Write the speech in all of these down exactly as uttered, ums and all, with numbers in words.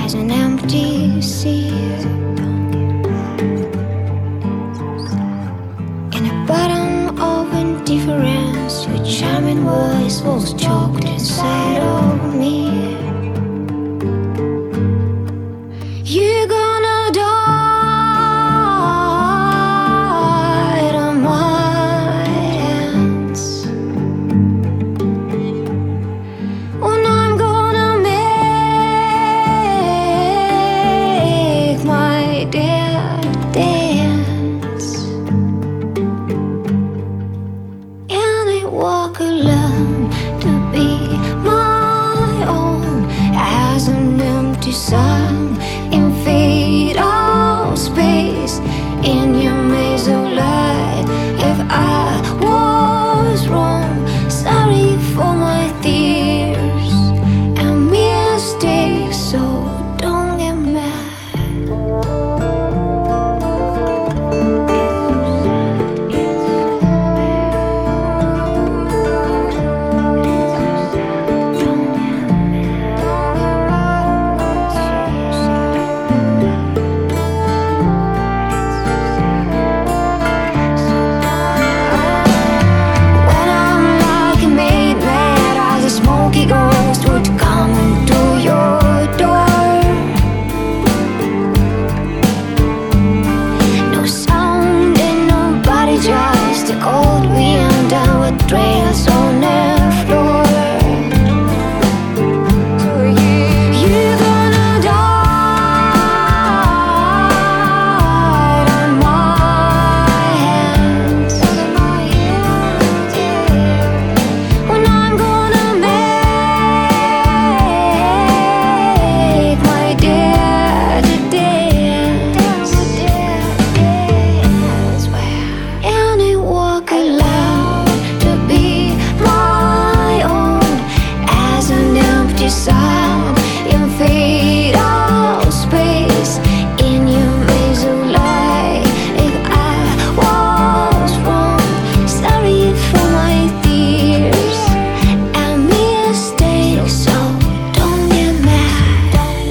as an empty sea. In a bottom of indifference, your charming voice was choked inside of me. You're gonna die on my hands. When I'm gonna make my dead dance, and I walk alone to be my own as an empty sun in fatal space in your maze of light. If I was wrong, sorry for my tears and mistakes, so don't get mad. When I'm like a made mad, as a smoky ghost would come to your door. No sound and nobody, just the cold wind and what trails on the floor. You're gonna die on my hands. When I'm gonna make my dead dance, and I walk alone to be my own as an empty sound in fatal space in your maze of light. If I was wrong, sorry for my tears and mistakes, so don't get mad.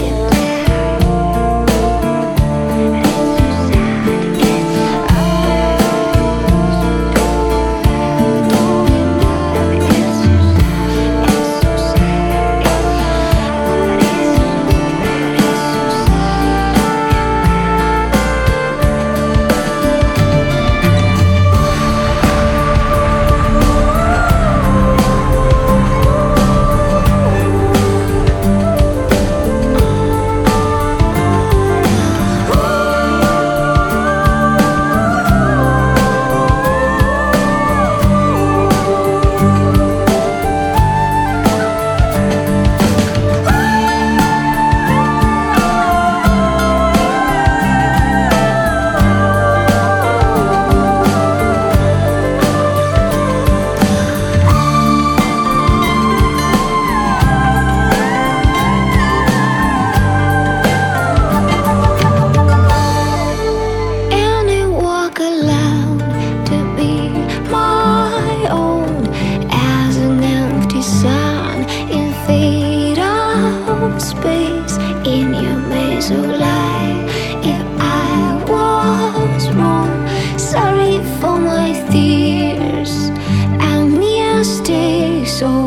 And I walk alone to be my own as an empty sun in fatal space in your maze of light. If I was wrong, sorry for my tears and mistakes, so